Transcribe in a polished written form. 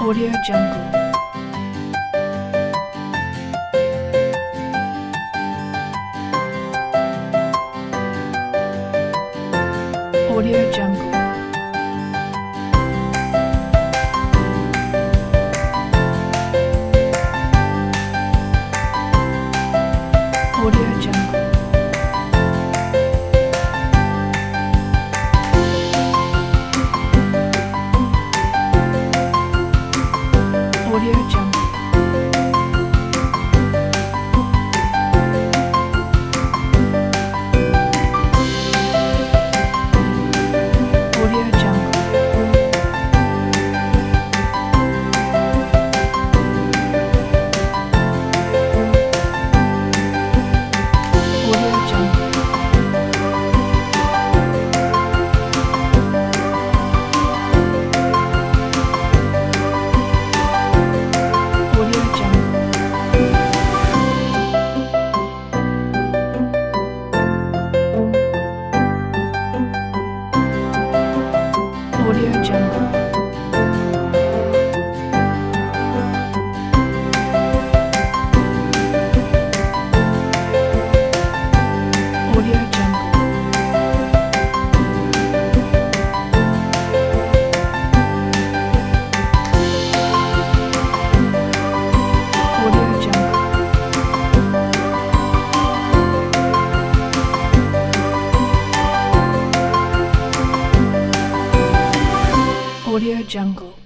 Audio Jungle. Audio Jungle. Audio Jungle. Audio Jungle. Audio Jungle. Audio Jungle. Audio Jungle. Audio Jungle. Audio Jungle. Audio Jungle. Audio Jungle.